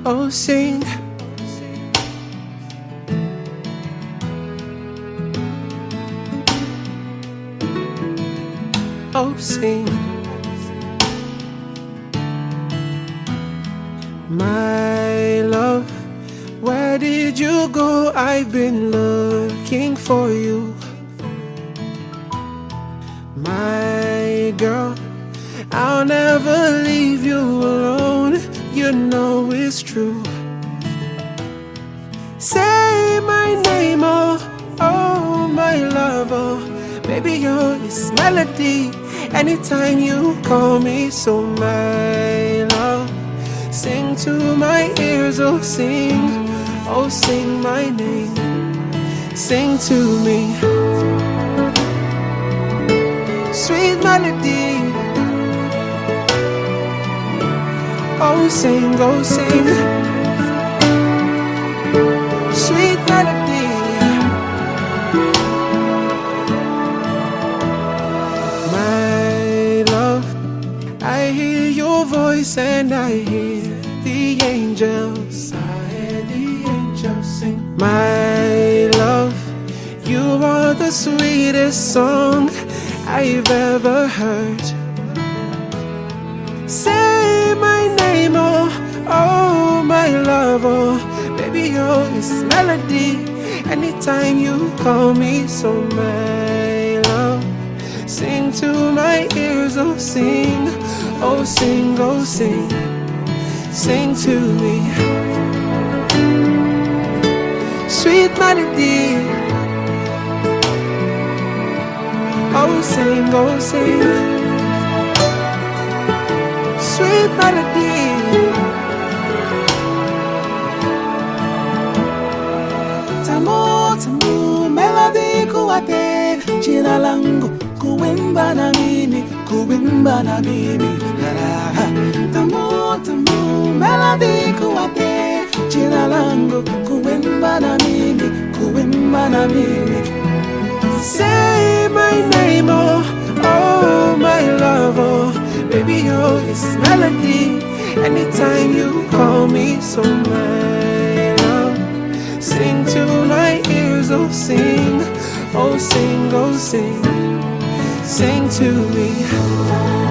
Oh, sing. Oh, sing. My love, where did you go? I've been looking for you. My girl, I'll never leave you alone. You know it's true. Say my name, oh, oh, my love, oh. Baby, you're this melody anytime you call me. So my love, sing to my ears, oh sing my name, sing to me. Sweet melody, oh sing, sweet melody. My love, I hear your voice and I hear the angels. I hear the angels sing. My love, you are the sweetest song I've ever heard. Say my name, oh, oh, my love, oh. Baby, you're this melody anytime you call me. So my love, sing to my ears, oh sing, sing to me. Sweet melody, oh sing, sweet melody. Tamu, tamu, melody kuwate, jina langu kuimba na mimi, Tamu, tamu, melody kuwate, jina langu kuimba na mimi, Say my name, oh, oh, my love, oh. Baby, you're this melody anytime you call me. So my love, sing to my ears, oh sing, sing to me.